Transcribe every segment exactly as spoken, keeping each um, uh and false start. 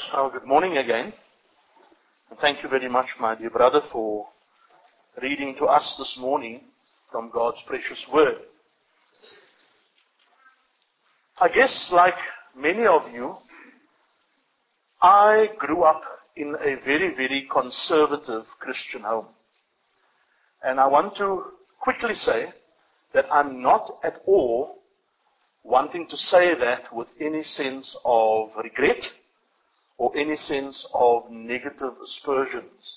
Oh, good morning again. And thank you very much, my dear brother, for reading to us this morning from God's precious word. I guess, like many of you, I grew up in a very, very conservative Christian home. And I want to quickly say that I'm not at all wanting to say that with any sense of regret or any sense of negative aspersions.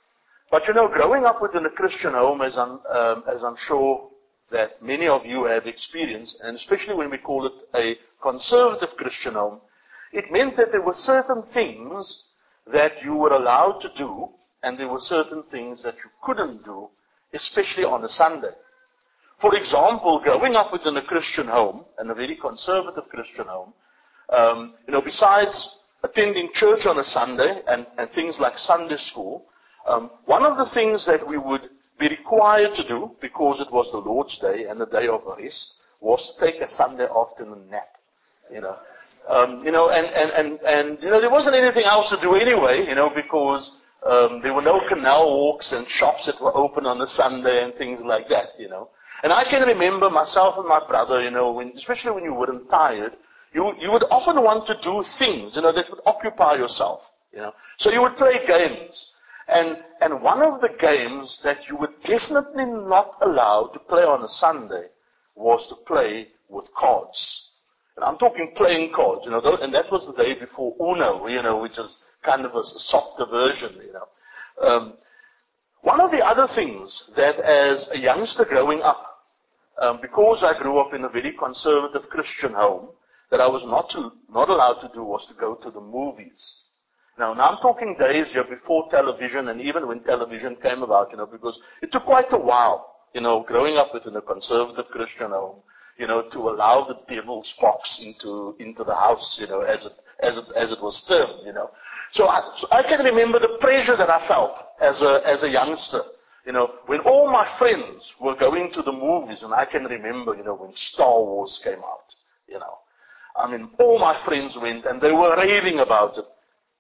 But you know, growing up within a Christian home, as I'm, um, as I'm sure that many of you have experienced, and especially when we call it a conservative Christian home, it meant that there were certain things that you were allowed to do, and there were certain things that you couldn't do, especially on a Sunday. For example, growing up within a Christian home, and a very conservative Christian home, um, you know, besides attending church on a Sunday and, and things like Sunday school, um, one of the things that we would be required to do, because it was the Lord's Day and the day of rest, was to take a Sunday afternoon nap. You know, um, you know, and, and, and, and you know, there wasn't anything else to do anyway, you know, because um, there were no canal walks and shops that were open on a Sunday and things like that, you know. And I can remember myself and my brother, you know, when, especially when you weren't tired, you, you would often want to do things, you know, that would occupy yourself, you know. So you would play games. And, and one of the games that you were definitely not allowed to play on a Sunday was to play with cards. And I'm talking playing cards, you know, and that was the day before Uno, you know, which is kind of a softer version, you know. Um, one of the other things that as a youngster growing up, um, because I grew up in a very conservative Christian home, that I was not to, not allowed to do was to go to the movies. Now, now I'm talking days here before television and even when television came about, you know, because it took quite a while, you know, growing up within a conservative Christian home, you know, to allow the devil's box into, into the house, you know, as it, as it, as it was termed, you know. So I, so I can remember the pressure that I felt as a, as a youngster, you know, when all my friends were going to the movies, and I can remember, you know, when Star Wars came out, you know. I mean, all my friends went and they were raving about it.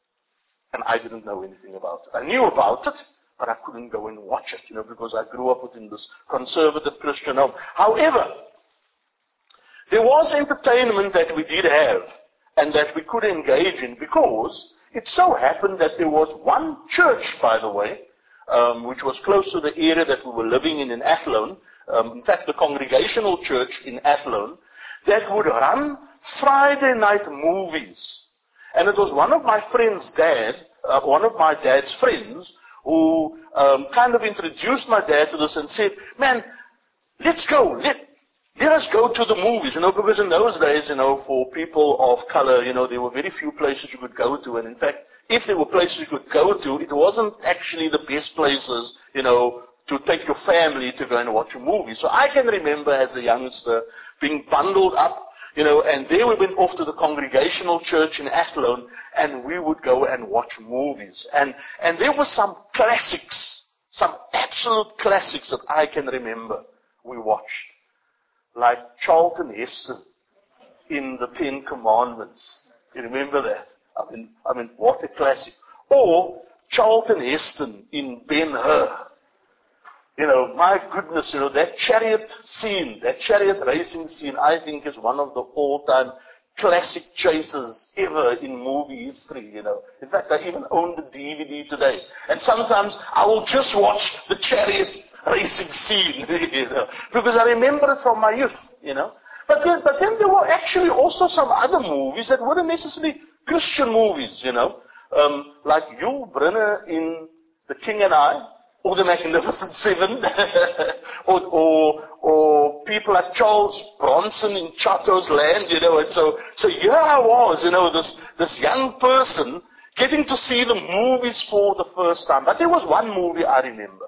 And I didn't know anything about it. I knew about it, but I couldn't go and watch it, you know, because I grew up within this conservative Christian home. However, there was entertainment that we did have and that we could engage in, because it so happened that there was one church, by the way, um, which was close to the area that we were living in in Athlone, um, in fact the Congregational Church in Athlone, that would run Friday night movies. And it was one of my friend's dad, uh, one of my dad's friends, who um, kind of introduced my dad to this and said, man, let's go, let, let us go to the movies, you know, because in those days, you know, for people of color, you know, there were very few places you could go to, and in fact, if there were places you could go to, it wasn't actually the best places, you know, to take your family to go and watch a movie. So I can remember as a youngster being bundled up, you know, and there we went off to the Congregational Church in Athlone, and we would go and watch movies. And, and there were some classics, some absolute classics that I can remember we watched. Like Charlton Heston in The Ten Commandments. You remember that? I mean, I mean, what a classic. Or Charlton Heston in Ben-Hur. You know, my goodness, you know, that chariot scene, that chariot racing scene, I think is one of the all-time classic chases ever in movie history, you know. In fact, I even own the D V D today. And sometimes I will just watch the chariot racing scene, you know, because I remember it from my youth, you know. But then, but then there were actually also some other movies that weren't necessarily Christian movies, you know. Um, like Yul Brynner in The King and I, or The Magnificent Seven, or, or, or people like Charles Bronson in Chateau's Land, you know, and so, so here I was, you know, this, this young person getting to see the movies for the first time. But there was one movie I remember,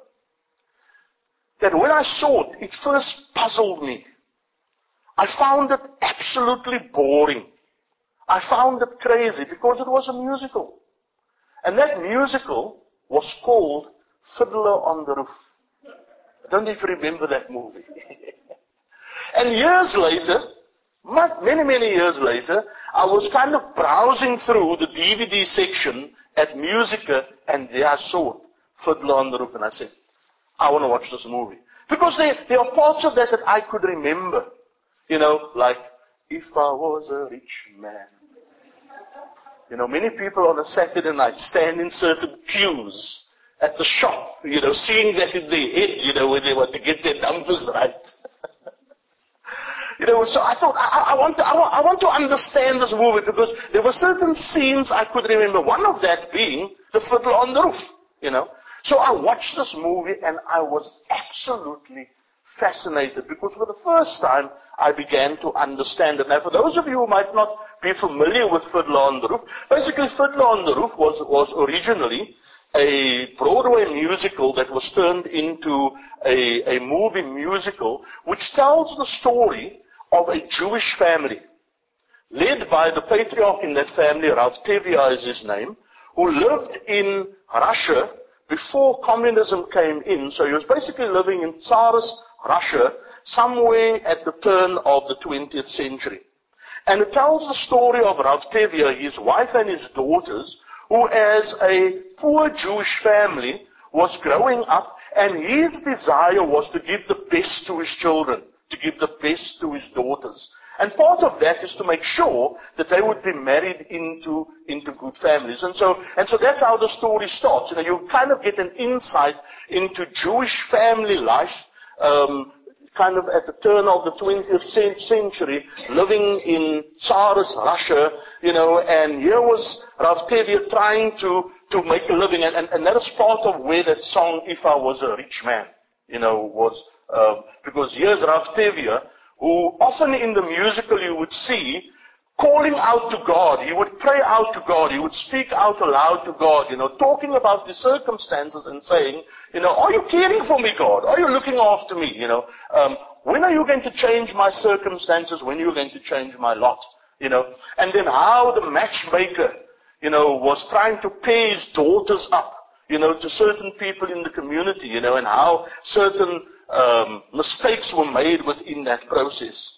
that when I saw it, it first puzzled me. I found it absolutely boring. I found it crazy because it was a musical. And that musical was called Fiddler on the Roof. I don't know if you remember that movie. And years later, Many, many years later, I was kind of browsing through the D V D section at Musica, and there I saw Fiddler on the Roof, and I said, I want to watch this movie. Because there, there are parts of that that I could remember. You know, like, if I was a rich man. You know, many people on a Saturday night stand in certain queues at the shop, you know, seeing that in their head, you know, when they want to get their numbers right. You know, so I thought, I, I, want to, I, want, I want to understand this movie because there were certain scenes I could remember. One of that being the Fiddler on the Roof, you know. So I watched this movie and I was absolutely fascinated because for the first time I began to understand it. Now for those of you who might not be familiar with Fiddler on the Roof, basically Fiddler on the Roof was, was originally a Broadway musical that was turned into a, a movie musical which tells the story of a Jewish family led by the patriarch in that family, Rav Tevye is his name, who lived in Russia before communism came in. So he was basically living in Tsarist Russia somewhere at the turn of the twentieth century. And it tells the story of Rav Tevye, his wife and his daughters, who as a poor Jewish family was growing up, and his desire was to give the best to his children, to give the best to his daughters. And part of that is to make sure that they would be married into, into good families. And so, and so that's how the story starts. You know, you kind of get an insight into Jewish family life, um, kind of at the turn of the twentieth century, living in Tsarist Russia, you know, and here was Rav Tevye trying to, to make a living, and, and, and that is part of where that song, If I Was a Rich Man, you know, was, uh, because here's Rav Tevye, who often in the musical you would see calling out to God. He would pray out to God. He would speak out aloud to God, you know, talking about the circumstances and saying, you know, are you caring for me, God? Are you looking after me? You know, um, when are you going to change my circumstances? When are you going to change my lot? You know, and then how the matchmaker, you know, was trying to pair his daughters up, you know, to certain people in the community, you know, and how certain um, mistakes were made within that process.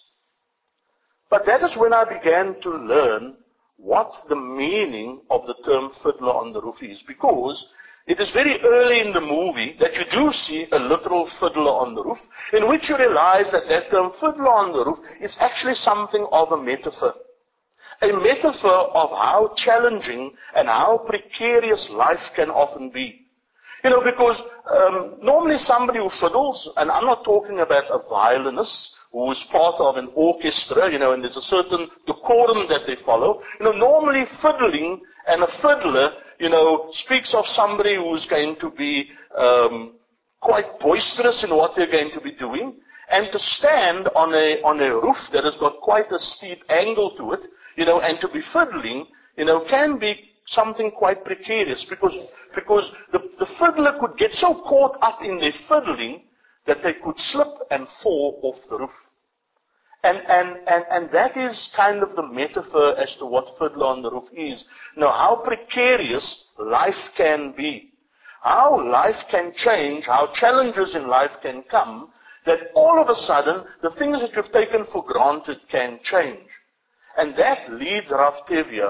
But that is when I began to learn what the meaning of the term Fiddler on the Roof is, because it is very early in the movie that you do see a literal fiddler on the roof, in which you realize that that term Fiddler on the Roof is actually something of a metaphor. A metaphor of how challenging and how precarious life can often be. You know, because um, normally somebody who fiddles, and I'm not talking about a violinist who is part of an orchestra, you know, and there's a certain decorum that they follow. You know, normally fiddling and a fiddler, you know, speaks of somebody who's going to be um, quite boisterous in what they're going to be doing, and to stand on a on a roof that has got quite a steep angle to it, you know, and to be fiddling, you know, can be something quite precarious, because because the, the fiddler could get so caught up in their fiddling that they could slip and fall off the roof. And, and, and, and that is kind of the metaphor as to what Fiddler on the Roof is. Now, how precarious life can be. How life can change, how challenges in life can come, that all of a sudden, the things that you've taken for granted can change. And that leads Rav Tevye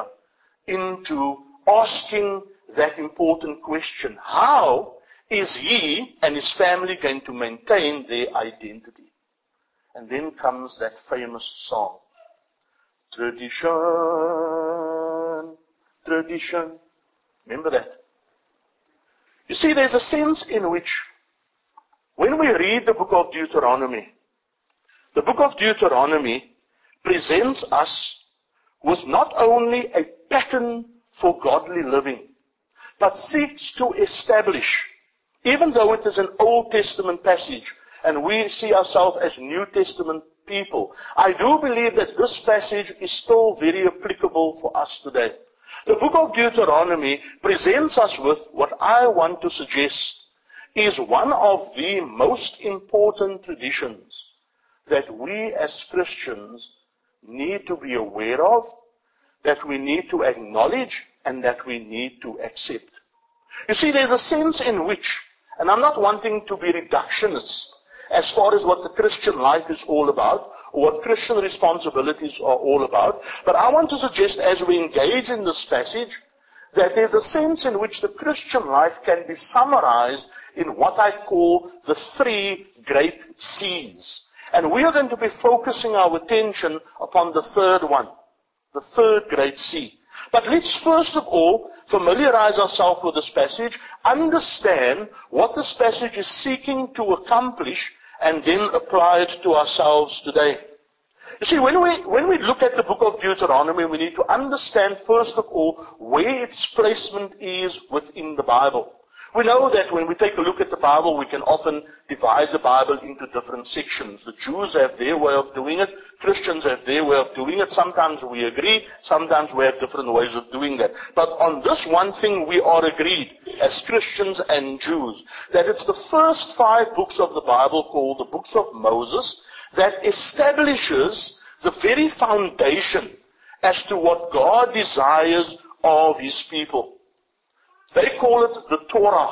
into asking that important question. How is he and his family going to maintain their identity? And then comes that famous song. Tradition, tradition. Remember that? You see, there's a sense in which, when we read the book of Deuteronomy, the book of Deuteronomy presents us with not only a pattern for godly living, but seeks to establish, even though it is an Old Testament passage, and we see ourselves as New Testament people, I do believe that this passage is still very applicable for us today. The book of Deuteronomy presents us with what I want to suggest is one of the most important traditions that we as Christians need to be aware of, that we need to acknowledge, and that we need to accept. You see, there's a sense in which, and I'm not wanting to be reductionist as far as what the Christian life is all about, what Christian responsibilities are all about. But I want to suggest, as we engage in this passage, that there's a sense in which the Christian life can be summarized in what I call the three great C's. And we are going to be focusing our attention upon the third one, the third great C. But let's first of all familiarize ourselves with this passage, understand what this passage is seeking to accomplish, and then apply it to ourselves today. You see, when we, when we look at the book of Deuteronomy, we need to understand first of all where its placement is within the Bible. We know that when we take a look at the Bible, we can often divide the Bible into different sections. The Jews have their way of doing it. Christians have their way of doing it. Sometimes we agree. Sometimes we have different ways of doing that. But on this one thing we are agreed, as Christians and Jews, that it's the first five books of the Bible, called the books of Moses, that establishes the very foundation as to what God desires of His people. They call it the Torah,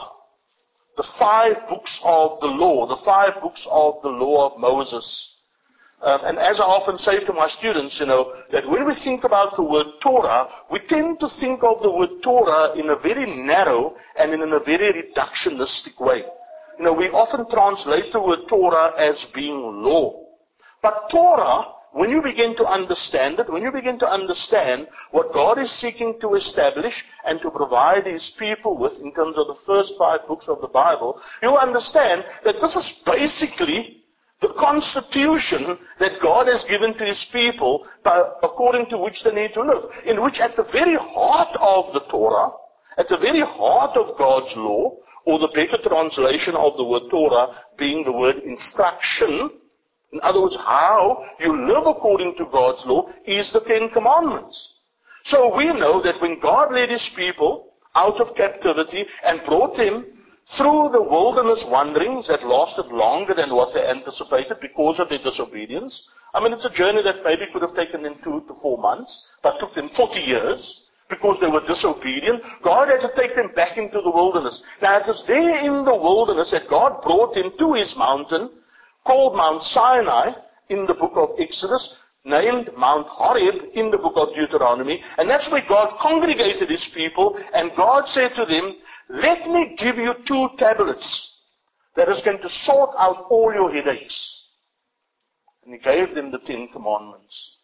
the five books of the law, the five books of the law of Moses. Um, and as I often say to my students, you know, that when we think about the word Torah, we tend to think of the word Torah in a very narrow and in a very reductionistic way. You know, we often translate the word Torah as being law. But Torah, when you begin to understand it, when you begin to understand what God is seeking to establish and to provide His people with in terms of the first five books of the Bible, you'll understand that this is basically the constitution that God has given to His people by, according to which they need to live. In which at the very heart of the Torah, at the very heart of God's law, or the better translation of the word Torah being the word instruction, in other words, how you live according to God's law is the Ten Commandments. So we know that when God led His people out of captivity and brought them through the wilderness wanderings that lasted longer than what they anticipated because of their disobedience. I mean, it's a journey that maybe could have taken them two to four months, but took them forty years because they were disobedient. God had to take them back into the wilderness. Now, it was there in the wilderness that God brought them to His mountain, called Mount Sinai in the book of Exodus, named Mount Horeb in the book of Deuteronomy, and that's where God congregated His people, and God said to them, let me give you two tablets that is going to sort out all your headaches. And He gave them the Ten Commandments.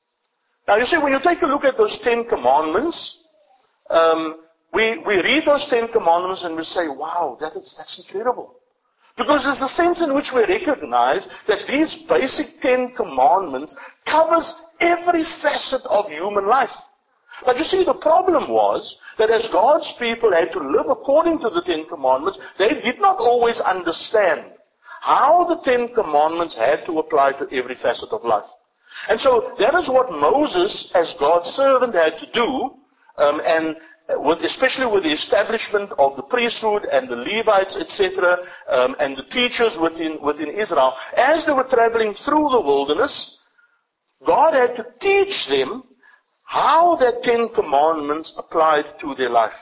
Now you see, when you take a look at those Ten Commandments, um, we, we read those Ten Commandments and we say, wow, that is, that's incredible. Because there's a sense in which we recognize that these basic Ten Commandments covers every facet of human life. But you see, the problem was that as God's people had to live according to the Ten Commandments, they did not always understand how the Ten Commandments had to apply to every facet of life. And so that is what Moses, as God's servant, had to do, um, and With, especially with the establishment of the priesthood and the Levites, et cetera, um, and the teachers within, within Israel, as they were traveling through the wilderness, God had to teach them how the Ten Commandments applied to their life.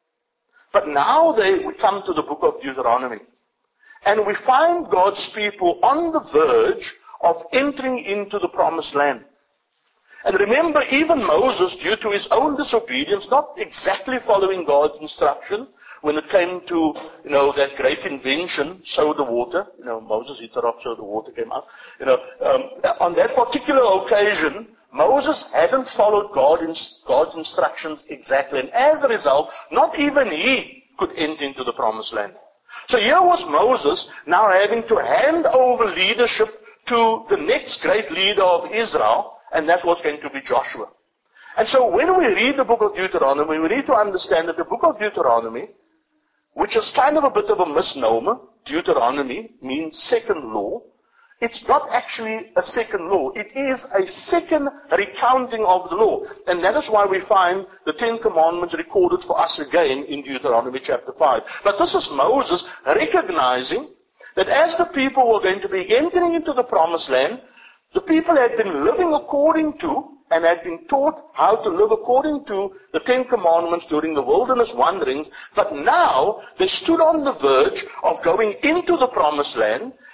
But now they, we come to the book of Deuteronomy, and we find God's people on the verge of entering into the promised land. And remember, even Moses, due to his own disobedience, not exactly following God's instruction, when it came to, you know, that great invention, sow the water, you know, Moses hit the rock, so the water came out. You know, um, on that particular occasion, Moses hadn't followed God in, God's instructions exactly. And as a result, not even he could enter into the promised land. So here was Moses now having to hand over leadership to the next great leader of Israel, and that was going to be Joshua. And so when we read the book of Deuteronomy, we need to understand that the book of Deuteronomy, which is kind of a bit of a misnomer, Deuteronomy means second law. It's not actually a second law. It is a second recounting of the law. And that is why we find the Ten Commandments recorded for us again in Deuteronomy chapter five. But this is Moses recognizing that as the people were going to be entering into the promised land, the people had been living according to and had been taught how to live according to the Ten Commandments during the wilderness wanderings, but now they stood on the verge of going into the promised land,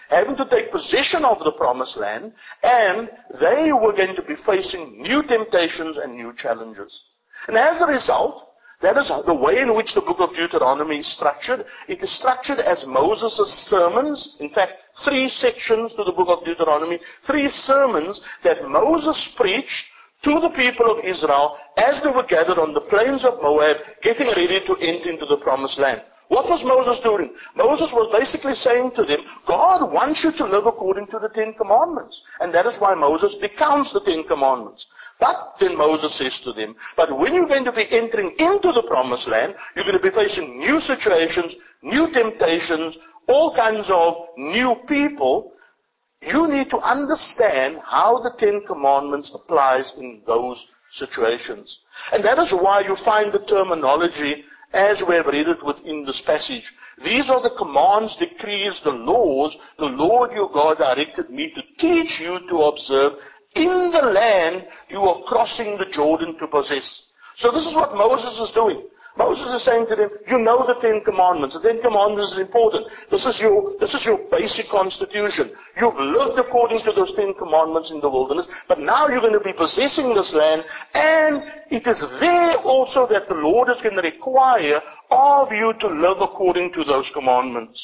having to take possession of the promised land, and they were going to be facing new temptations and new challenges. And as a result, that is the way in which the book of Deuteronomy is structured. It is structured as Moses' sermons. In fact, three sections to the book of Deuteronomy, three sermons that Moses preached to the people of Israel as they were gathered on the plains of Moab, getting ready to enter into the promised land. What was Moses doing? Moses was basically saying to them, God wants you to live according to the Ten Commandments. And that is why Moses recounts the Ten Commandments. But then Moses says to them, but when you're going to be entering into the promised land, you're going to be facing new situations, new temptations, all kinds of new people. You need to understand how the Ten Commandments applies in those situations. And that is why you find the terminology as we have read it within this passage. These are the commands, decrees, the laws the Lord your God directed me to teach you to observe in the land you are crossing the Jordan to possess. So this is what Moses is doing. Moses is saying to them, you know the Ten Commandments. The Ten Commandments is important. This is your, this is your basic constitution. You've lived according to those Ten Commandments in the wilderness, but now you're going to be possessing this land, and it is there also that the Lord is going to require of you to live according to those commandments.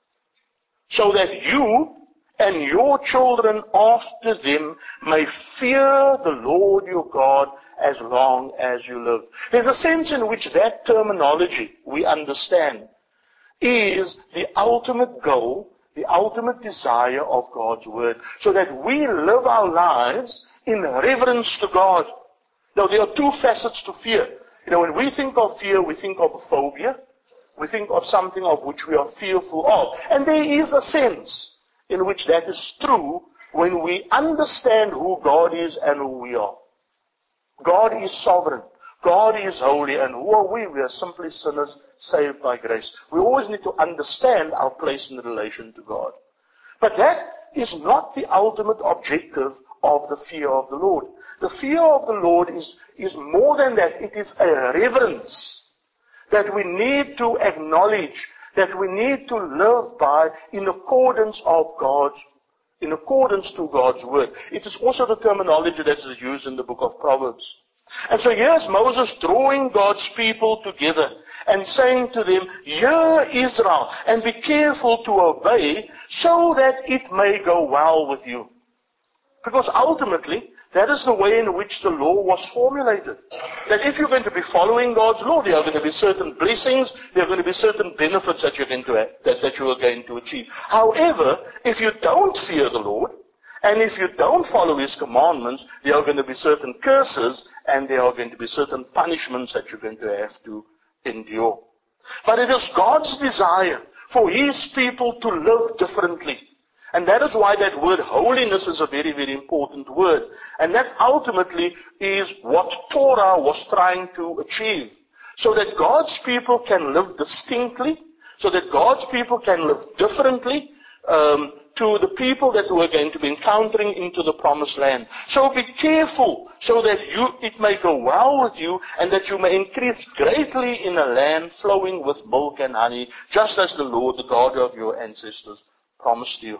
So that you and your children after them may fear the Lord your God as long as you live. There's a sense in which that terminology, we understand, is the ultimate goal, the ultimate desire of God's Word, so that we live our lives in reverence to God. Now, there are two facets to fear. You know, when we think of fear, we think of a phobia. We think of something of which we are fearful of. And there is a sense in which that is true when we understand who God is and who we are. God is sovereign. God is holy. And who are we? We are simply sinners saved by grace. We always need to understand our place in relation to God. But that is not the ultimate objective of the fear of the Lord. The fear of the Lord is, is more than that. It is a reverence that we need to acknowledge, that we need to live by in accordance of God's in accordance to God's Word. It is also the terminology that is used in the book of Proverbs. And so here's Moses drawing God's people together and saying to them, hear Israel, and be careful to obey, so that it may go well with you. Because ultimately, that is the way in which the law was formulated. That if you're going to be following God's law, there are going to be certain blessings, there are going to be certain benefits that you're going to have, that, that you are going to achieve. However, if you don't fear the Lord, and if you don't follow His commandments, there are going to be certain curses, and there are going to be certain punishments that you're going to have to endure. But it is God's desire for His people to live differently. And that is why that word holiness is a very, very important word. And that ultimately is what Torah was trying to achieve. So that God's people can live distinctly, so that God's people can live differently um, to the people that we're going to be encountering into the promised land. So be careful, so that you, it may go well with you, and that you may increase greatly in a land flowing with milk and honey, just as the Lord, the God of your ancestors, promised you.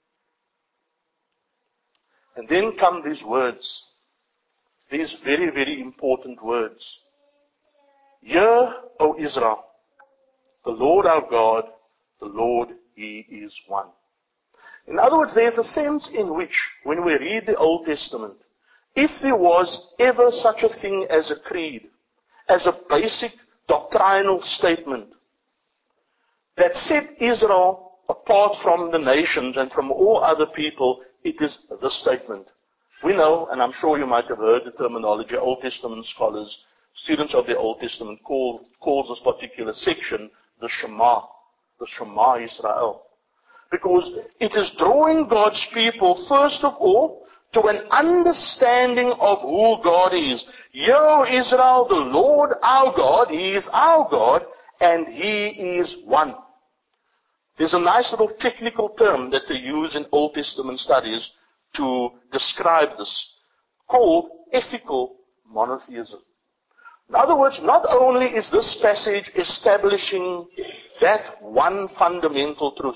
And then come these words, these very, very important words. Hear, O Israel, the Lord our God, the Lord, He is one. In other words, there is a sense in which, when we read the Old Testament, if there was ever such a thing as a creed, as a basic doctrinal statement that set Israel apart from the nations and from all other people, it is this statement. We know, and I'm sure you might have heard the terminology, Old Testament scholars, students of the Old Testament, call, call this particular section the Shema, the Shema Israel. Because it is drawing God's people, first of all, to an understanding of who God is. Hear, Israel, the Lord our God, He is our God, and He is one. There's a nice little technical term that they use in Old Testament studies to describe this, called ethical monotheism. In other words, not only is this passage establishing that one fundamental truth,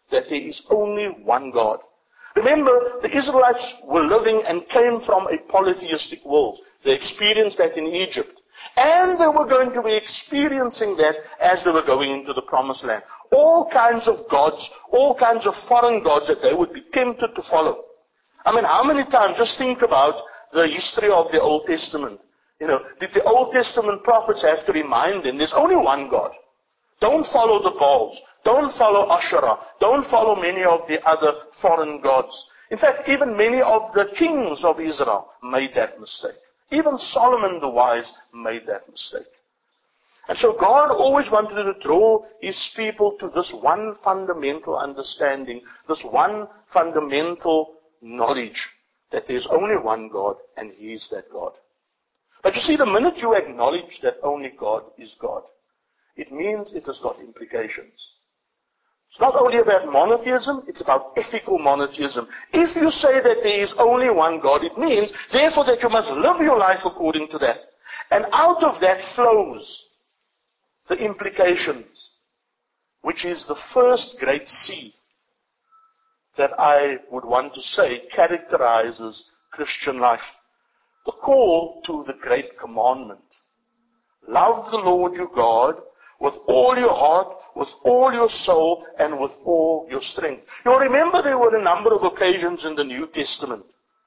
that there is only one God. Remember, the Israelites were living and came from a polytheistic world. They experienced that in Egypt. And they were going to be experiencing that as they were going into the promised land. All kinds of gods, all kinds of foreign gods that they would be tempted to follow. I mean, how many times, just think about the history of the Old Testament. You know, did the Old Testament prophets have to remind them there's only one God? Don't follow the Baals. Don't follow Asherah. Don't follow many of the other foreign gods. In fact, even many of the kings of Israel made that mistake. Even Solomon the wise made that mistake. And so God always wanted to draw His people to this one fundamental understanding, this one fundamental knowledge, that there's only one God and He is that God. But you see, the minute you acknowledge that only God is God, it means it has got implications. It's not only about monotheism, it's about ethical monotheism. If you say that there is only one God, it means, therefore, that you must live your life according to that. And out of that flows the implications, which is the first great C that I would want to say characterizes Christian life. The call to the great commandment. Love the Lord your God with all your heart, with all your soul, and with all your strength. You'll remember there were a number of occasions in the New Testament.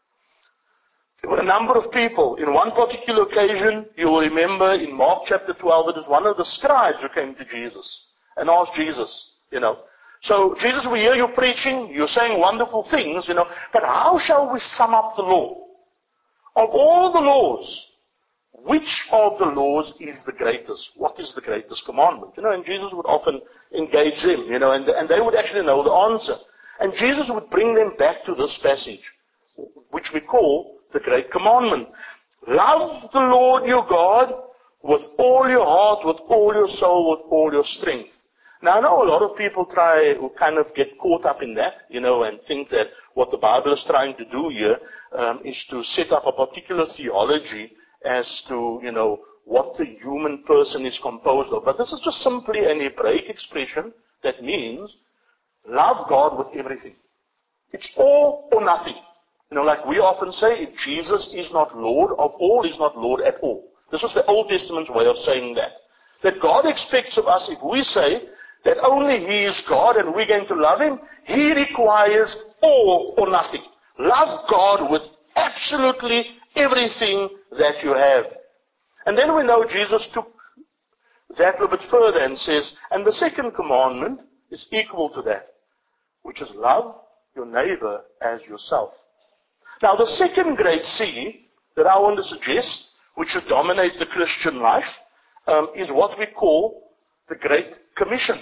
There were a number of people. In one particular occasion, you will remember in Mark chapter twelve, it is one of the scribes who came to Jesus and asked Jesus, you know, so Jesus, we hear you preaching, you're saying wonderful things, you know, but how shall we sum up the law? Of all the laws, which of the laws is the greatest? What is the greatest commandment? You know, and Jesus would often engage them, you know, and, and they would actually know the answer. And Jesus would bring them back to this passage, which we call the Great Commandment. Love the Lord your God with all your heart, with all your soul, with all your strength. Now, I know a lot of people try, who kind of get caught up in that, you know, and think that what the Bible is trying to do here um, is to set up a particular theology as to, you know, what the human person is composed of. But this is just simply an Hebraic expression that means love God with everything. It's all or nothing. You know, like we often say, if Jesus is not Lord of all, He's not Lord at all. This was the Old Testament's way of saying that. That God expects of us, if we say that only He is God and we're going to love Him, He requires all or nothing. Love God with absolutely everything that you have. And then we know Jesus took that a little bit further and says, and the second commandment is equal to that, which is love your neighbor as yourself. Now the second great C that I want to suggest, which should dominate the Christian life, um, is what we call the Great Commission.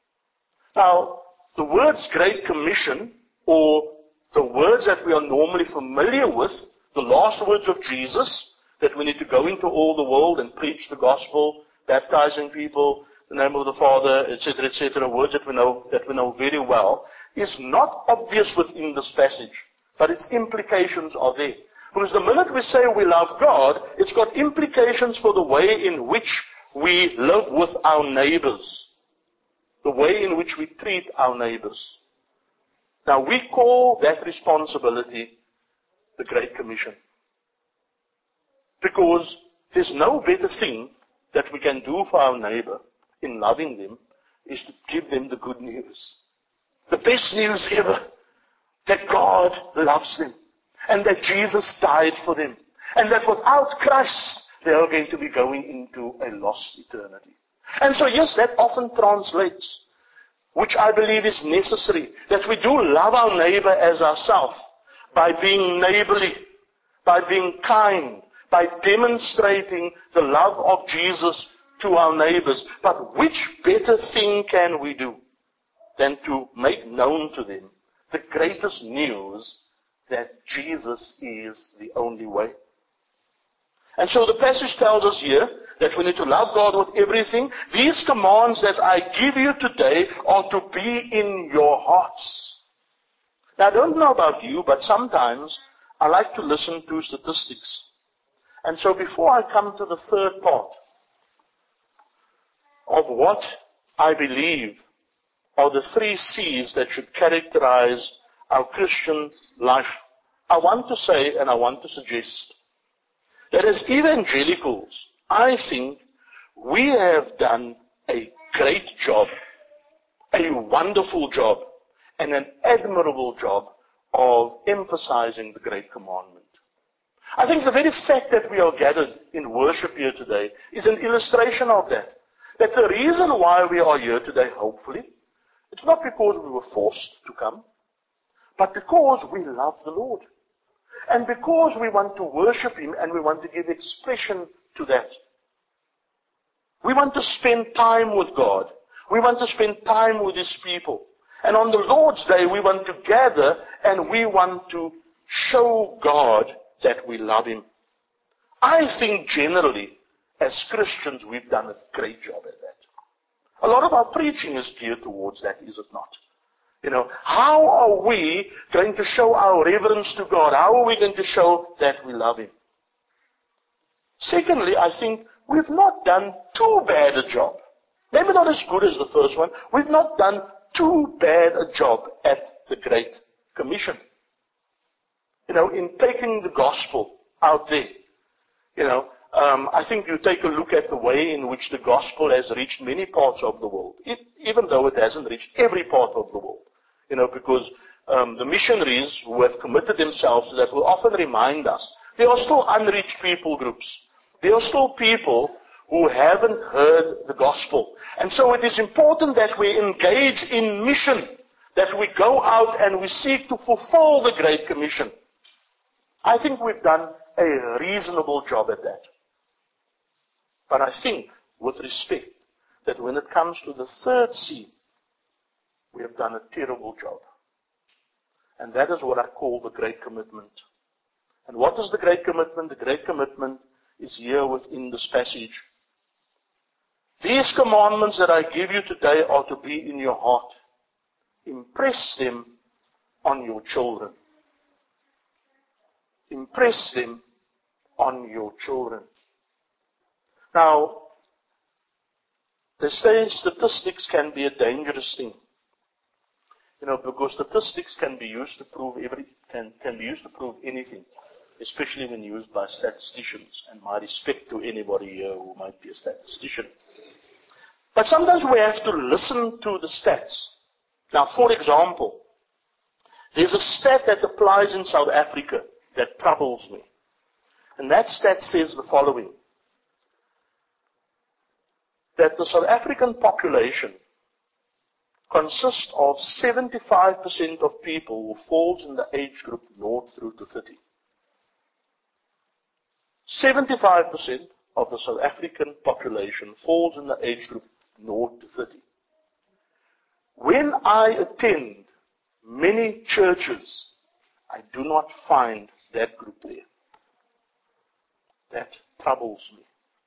Now, the words Great Commission, or the words that we are normally familiar with, the last words of Jesus, that we need to go into all the world and preach the gospel, baptizing people, in the name of the Father, et cetera, et cetera, words that we know, that we know very well, is not obvious within this passage, but its implications are there. Because the minute we say we love God, it's got implications for the way in which we live with our neighbors. The way in which we treat our neighbors. Now we call that responsibility the Great Commission. Because there's no better thing that we can do for our neighbor in loving them is to give them the good news. The best news ever. That God loves them. And that Jesus died for them. And that without Christ, they are going to be going into a lost eternity. And so yes, that often translates, which I believe is necessary, that we do love our neighbor as ourselves by being neighborly, by being kind, by demonstrating the love of Jesus to our neighbors. But which better thing can we do than to make known to them the greatest news that Jesus is the only way? And so the passage tells us here that we need to love God with everything. These commands that I give you today are to be in your hearts. Now I don't know about you, but sometimes I like to listen to statistics. And so before I come to the third part of what I believe are the three C's that should characterize our Christian life. I want to say and I want to suggest that as evangelicals, I think we have done a great job, a wonderful job, and an admirable job of emphasizing the Great Commandment. I think the very fact that we are gathered in worship here today is an illustration of that. That the reason why we are here today, hopefully, it's not because we were forced to come, but because we love the Lord. And because we want to worship Him and we want to give expression to that. We want to spend time with God. We want to spend time with His people. And on the Lord's Day, we want to gather and we want to show God that we love Him. I think generally, as Christians, we've done a great job at that. A lot of our preaching is geared towards that, is it not? You know, how are we going to show our reverence to God? How are we going to show that we love Him? Secondly, I think we've not done too bad a job. Maybe not as good as the first one. We've not done too bad a job at the Great Commission. You know, in taking the gospel out there. You know, um, I think you take a look at the way in which the gospel has reached many parts of the world, it, even though it hasn't reached every part of the world. You know, because um, the missionaries who have committed themselves to that will often remind us there are still unreached people groups. There are still people who haven't heard the gospel. And so it is important that we engage in mission, that we go out and we seek to fulfill the Great Commission. I think we've done a reasonable job at that. But I think, with respect, that when it comes to the third C, we have done a terrible job. And that is what I call the Great Commitment. And what is the Great Commitment? The Great Commitment is here within this passage. These commandments that I give you today are to be in your heart. Impress them on your children. Impress them on your children. Now, they say statistics can be a dangerous thing. You know, because statistics can be used to prove every, can, can be used to prove anything, especially when used by statisticians. And my respect to anybody here who might be a statistician. But sometimes we have to listen to the stats. Now, for example, there's a stat that applies in South Africa that troubles me. And that stat says the following. That the South African population consists of seventy-five percent of people who falls in the age group zero through to thirty. seventy-five percent of the South African population falls in the age group zero to thirty. When I attend many churches, I do not find that group there. That troubles me.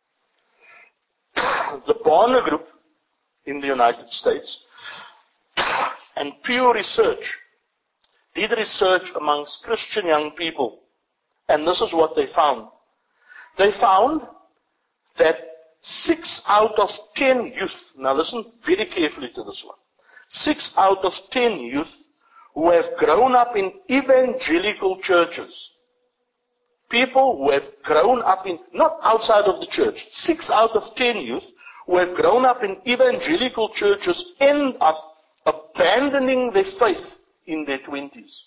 The Barna Group in the United States and Pew Research did research amongst Christian young people. And this is what they found. They found that six out of ten youth, now listen very carefully to this one, six out of ten youth who have grown up in evangelical churches, people who have grown up in, not outside of the church, six out of ten youth who have grown up in evangelical churches end up abandoning their faith in their twenties.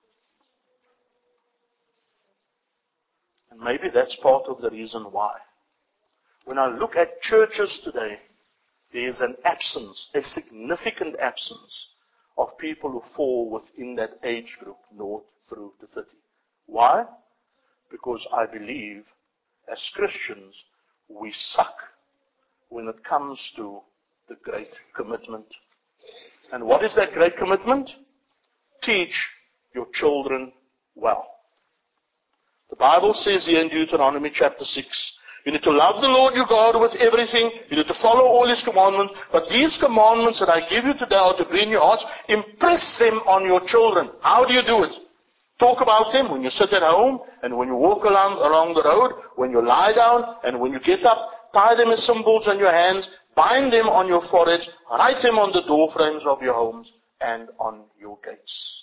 And maybe that's part of the reason why. When I look at churches today, there is an absence, a significant absence of people who fall within that age group, zero through to thirty. Why? Because I believe, as Christians, we suck when it comes to the Great Commitment. And what is that Great Commitment? Teach your children well. The Bible says here in Deuteronomy chapter six, you need to love the Lord your God with everything. You need to follow all His commandments. But these commandments that I give you today are to be in your hearts. Impress them on your children. How do you do it? Talk about them when you sit at home and when you walk along, along the road, when you lie down and when you get up. Tie them as symbols on your hands. bind them on your foreheads, write them on the door frames of your homes and on your gates.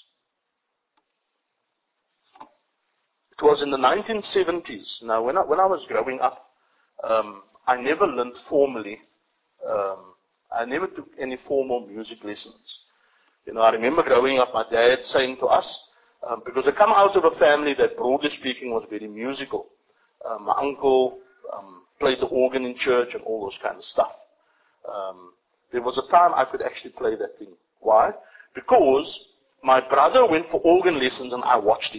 It was in the nineteen seventies. Now, when I, when I was growing up, um, I never learned formally. Um, I never took any formal music lessons. You know, I remember growing up, my dad saying to us, um, because I come out of a family that, broadly speaking, was very musical. Uh, my uncle um, played the organ in church and all those kind of stuff. Um, there was a time I could actually play that thing. Why? Because my brother went for organ lessons and I watched him.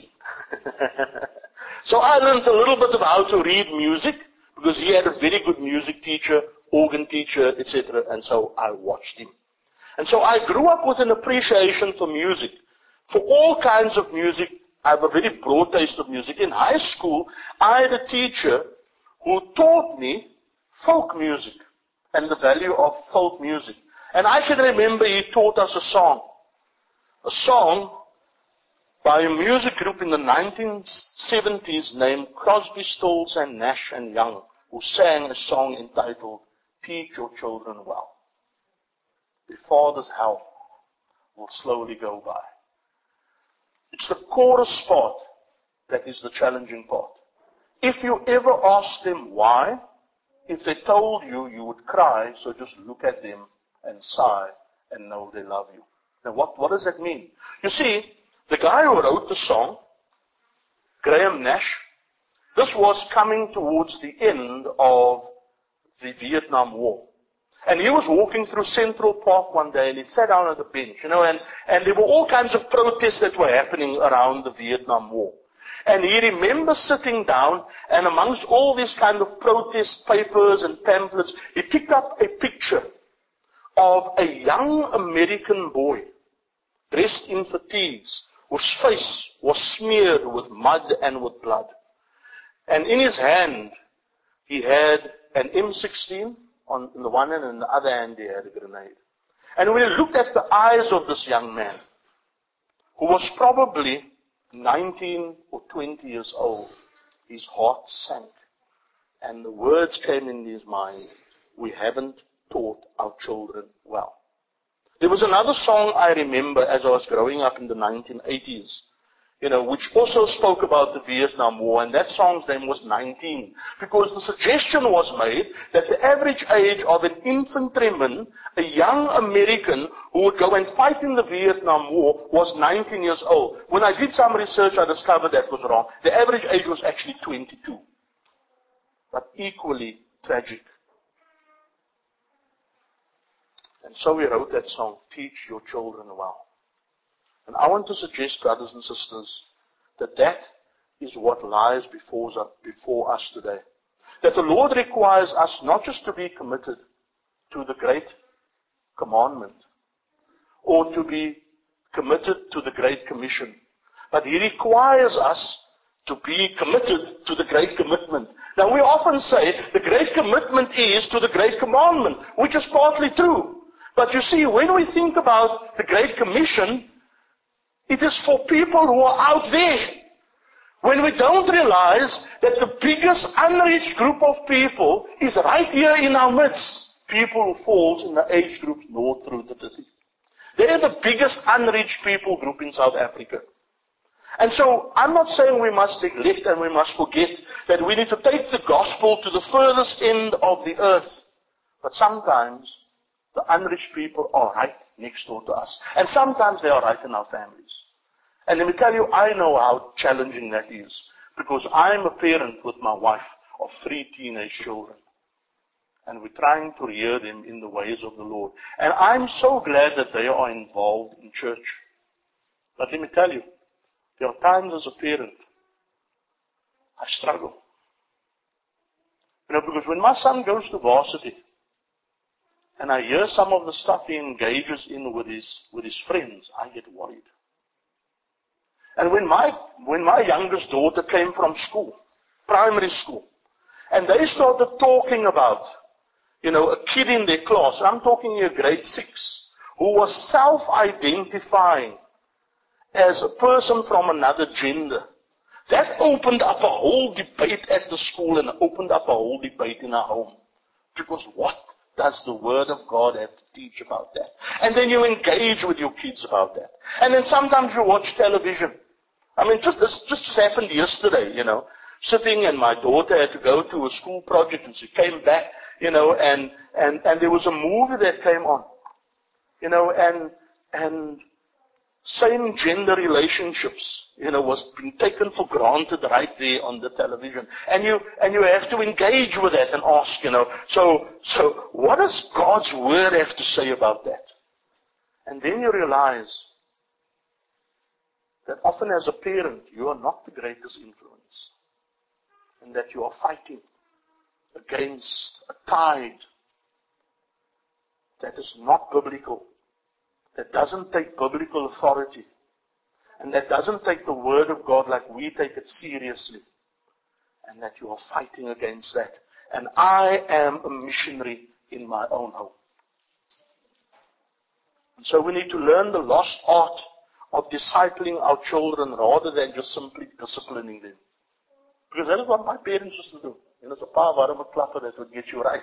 So I learned a little bit of how to read music because he had a very good music teacher, organ teacher, et cetera. And so I watched him. And so I grew up with an appreciation for music, for all kinds of music. I have a very broad taste of music. In high school, I had a teacher who taught me folk music and the value of folk music. And I can remember he taught us a song. A song by a music group in the nineteen seventies named Crosby, Stills and Nash and Young, who sang a song entitled, Teach Your Children Well. The father's help will slowly go by. It's the chorus part that is the challenging part. If you ever ask them why, if they told you, you would cry, so just look at them and sigh and know they love you. Now what, what does that mean? You see, the guy who wrote the song, Graham Nash, this was coming towards the end of the Vietnam War. And he was walking through Central Park one day and he sat down at a bench, you know, and, and there were all kinds of protests that were happening around the Vietnam War. And he remembers sitting down and amongst all these kind of protest papers and pamphlets, he picked up a picture of a young American boy dressed in fatigues, whose face was smeared with mud and with blood. And in his hand, he had an M sixteen on the one hand, and on the other hand, he had a grenade. And when he looked at the eyes of this young man, who was probably nineteen or twenty years old, his heart sank. And the words came in his mind, we haven't taught our children well. There was another song I remember as I was growing up in the nineteen eighties, you know, which also spoke about the Vietnam War, and that song's name was nineteen, because the suggestion was made that the average age of an infantryman, a young American who would go and fight in the Vietnam War, was nineteen years old. When I did some research, I discovered that was wrong. The average age was actually twenty-two. But equally tragic. And so we wrote that song, Teach Your Children Well. And I want to suggest, brothers and sisters, that that is what lies before us, before us today. That the Lord requires us not just to be committed to the Great Commandment, or to be committed to the Great Commission, but He requires us to be committed to the Great Commitment. Now we often say the Great Commitment is to the Great Commandment, which is partly true. But you see, when we think about the Great Commission, it is for people who are out there. When we don't realize that the biggest unreached group of people is right here in our midst. People who fall in the age group north through the city. They are the biggest unreached people group in South Africa. And so, I'm not saying we must neglect and we must forget that we need to take the gospel to the furthest end of the earth. But sometimes, the unreached people are right next door to us. And sometimes they are right in our families. And let me tell you, I know how challenging that is. Because I'm a parent with my wife of three teenage children. And we're trying to rear them in the ways of the Lord. And I'm so glad that they are involved in church. But let me tell you, there are times as a parent, I struggle. You know, because when my son goes to varsity, and I hear some of the stuff he engages in with his, with his friends, I get worried. And when my, when my youngest daughter came from school, primary school, and they started talking about, you know, a kid in their class, I'm talking here grade six, who was self-identifying as a person from another gender. That opened up a whole debate at the school and opened up a whole debate in our home. Because what does the Word of God have to teach about that? And then you engage with your kids about that. And then sometimes you watch television. I mean, just this just happened yesterday, you know. Sitting, and my daughter had to go to a school project, and she came back, you know, and, and, and there was a movie that came on. You know, and, and same-gender relationships, you know, was being taken for granted right there on the television. And you, and you have to engage with that and ask, you know, so, so what does God's Word have to say about that? And then you realize that often as a parent, you are not the greatest influence. And that you are fighting against a tide that is not biblical, that doesn't take biblical authority, and that doesn't take the Word of God like we take it seriously, and that you are fighting against that. And I am a missionary in my own home. And so we need to learn the lost art of discipling our children rather than just simply disciplining them. Because that is what my parents used to do. You know, it's a pa warme klapper that would get you right.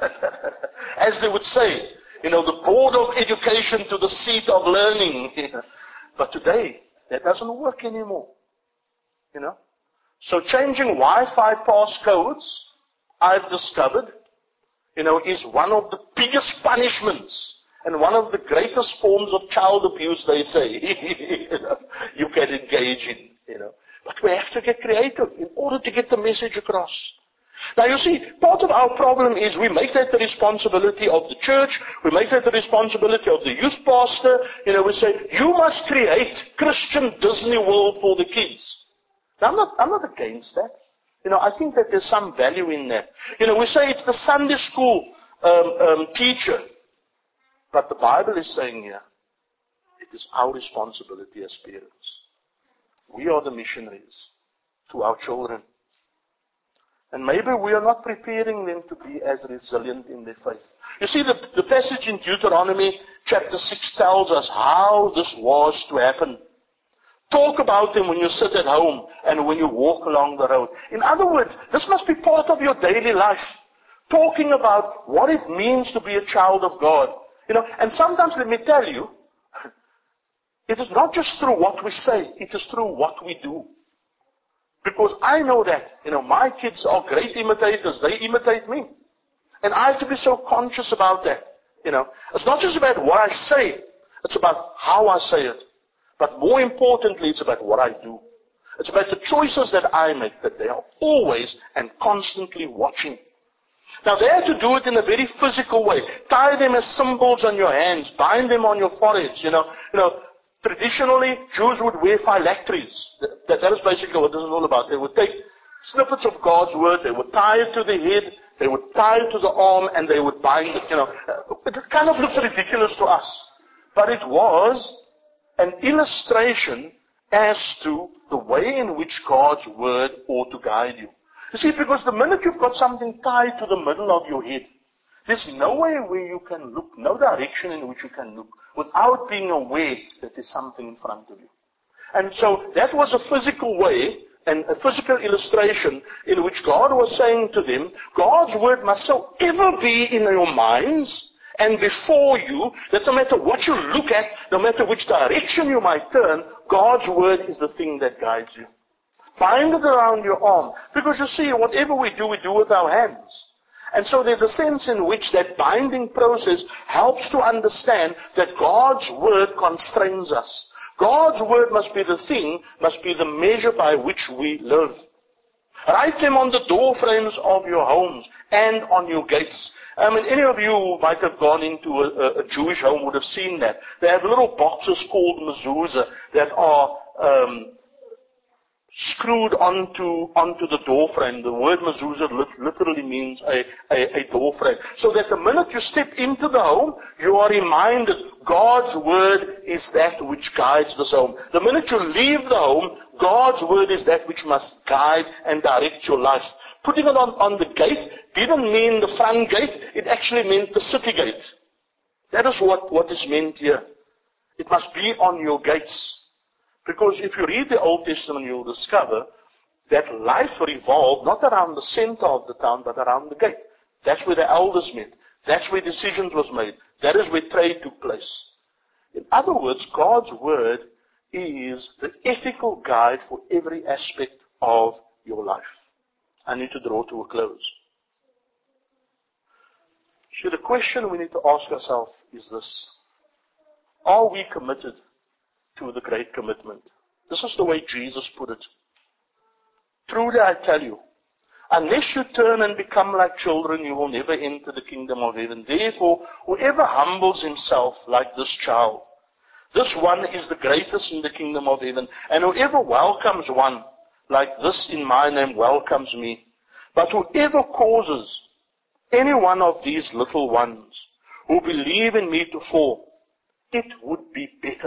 As they would say, you know, the board of education to the seat of learning. But today, that doesn't work anymore. You know. So changing Wi-Fi passcodes, I've discovered, you know, is one of the biggest punishments and one of the greatest forms of child abuse, they say, you know, you can engage in, you know. But we have to get creative in order to get the message across. Now you see, part of our problem is we make that the responsibility of the church, we make that the responsibility of the youth pastor. You know, we say, you must create Christian Disney World for the kids. Now I'm not, I'm not against that. You know, I think that there's some value in that. You know, we say it's the Sunday school um, um, teacher. But the Bible is saying here, it is our responsibility as parents. We are the missionaries to our children. And maybe we are not preparing them to be as resilient in their faith. You see, the, the passage in Deuteronomy chapter six tells us how this was to happen. Talk about them when you sit at home and when you walk along the road. In other words, this must be part of your daily life. Talking about what it means to be a child of God. You know, and sometimes, let me tell you, it is not just through what we say, it is through what we do. Because I know that, you know, my kids are great imitators. They imitate me. And I have to be so conscious about that. You know, it's not just about what I say. It's about how I say it. But more importantly, it's about what I do. It's about the choices that I make, that they are always and constantly watching. Now they have to do it in a very physical way. Tie them as symbols on your hands. Bind them on your foreheads. You know, you know, traditionally, Jews would wear phylacteries. That, that is basically what this is all about. They would take snippets of God's Word, they would tie it to the head, they would tie it to the arm, and they would bind it, you know. It kind of looks ridiculous to us. But it was an illustration as to the way in which God's Word ought to guide you. You see, because the minute you've got something tied to the middle of your head, there's nowhere where you can look, no direction in which you can look, without being aware that there's something in front of you. And so that was a physical way, and a physical illustration in which God was saying to them, God's Word must so ever be in your minds and before you, that no matter what you look at, no matter which direction you might turn, God's Word is the thing that guides you. Bind it around your arm. Because you see, whatever we do, we do with our hands. And so there's a sense in which that binding process helps to understand that God's Word constrains us. God's Word must be the thing, must be the measure by which we live. Write them on the door frames of your homes and on your gates. I mean, any of you who might have gone into a, a Jewish home would have seen that. They have little boxes called mezuzah that are um, screwed onto onto the door frame. The word mezuzah literally means a, a, a door frame. So that the minute you step into the home, you are reminded God's Word is that which guides this home. The minute you leave the home, God's Word is that which must guide and direct your life. Putting it on, on the gate didn't mean the front gate, it actually meant the city gate. That is what, what is meant here. It must be on your gates. Because if you read the Old Testament, you'll discover that life revolved not around the center of the town, but around the gate. That's where the elders met. That's where decisions was made. That is where trade took place. In other words, God's word is the ethical guide for every aspect of your life. I need to draw to a close. See, the question we need to ask ourselves is this. Are we committed to the great commitment? This is the way Jesus put it. Truly I tell you, unless you turn and become like children, you will never enter the kingdom of heaven. Therefore, whoever humbles himself like this child, this one is the greatest in the kingdom of heaven. And whoever welcomes one like this in my name welcomes me. But whoever causes any one of these little ones who believe in me to fall, it would be better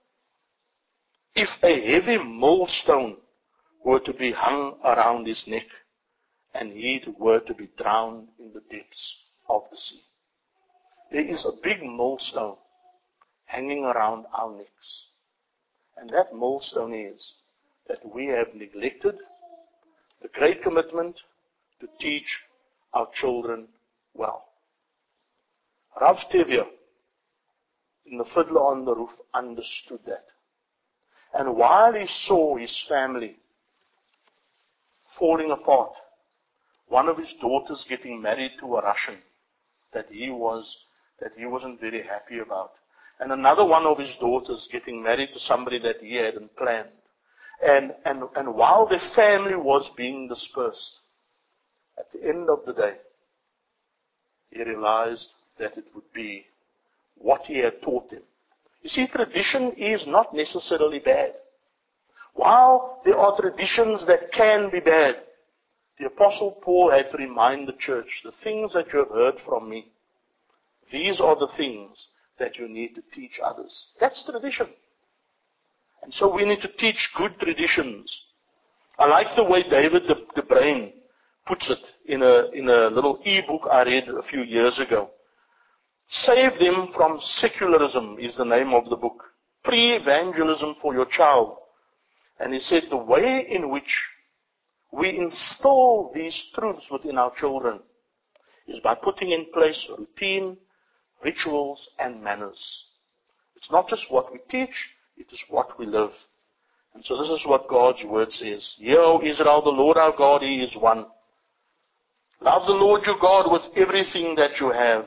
if a heavy millstone were to be hung around his neck and he were to be drowned in the depths of the sea. There is a big millstone hanging around our necks. And that millstone is that we have neglected the great commitment to teach our children well. Rav Tevye, in The Fiddler on the Roof, understood that. And while he saw his family falling apart, one of his daughters getting married to a Russian that he was, that he wasn't very happy about, and another one of his daughters getting married to somebody that he hadn't planned. And, and, and while the family was being dispersed, at the end of the day, he realized that it would be what he had taught them. You see, tradition is not necessarily bad. While there are traditions that can be bad, the Apostle Paul had to remind the church, the things that you have heard from me, these are the things that you need to teach others. That's tradition. And so we need to teach good traditions. I like the way David the, the Brain puts it in a, in a little e-book I read a few years ago. Save them from secularism is the name of the book. Pre-evangelism for your child. And he said the way in which we instill these truths within our children is by putting in place routine, rituals, and manners. It's not just what we teach, it is what we live. And so this is what God's word says. Hear, O Israel, the Lord our God, He is one. Love the Lord your God with everything that you have.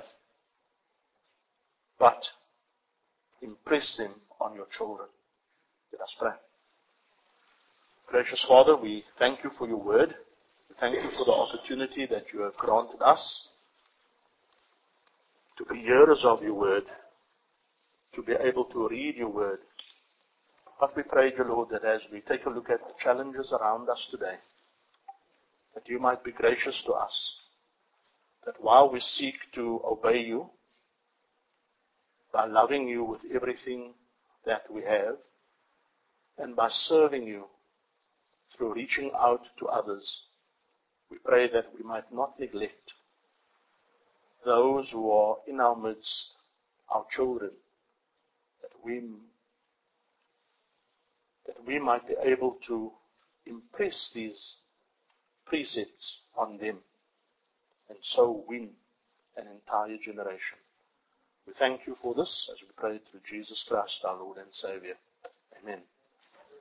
But impress them on your children. Let us pray. Gracious Father, we thank you for your word. We thank you for the opportunity that you have granted us to be hearers of your word, to be able to read your word. But we pray, dear Lord, that as we take a look at the challenges around us today, that you might be gracious to us, that while we seek to obey you, by loving you with everything that we have, and by serving you through reaching out to others, we pray that we might not neglect those who are in our midst, our children, that we, that we might be able to impress these precepts on them, and so win an entire generation. We thank you for this as we pray through Jesus Christ, our Lord and Savior. Amen.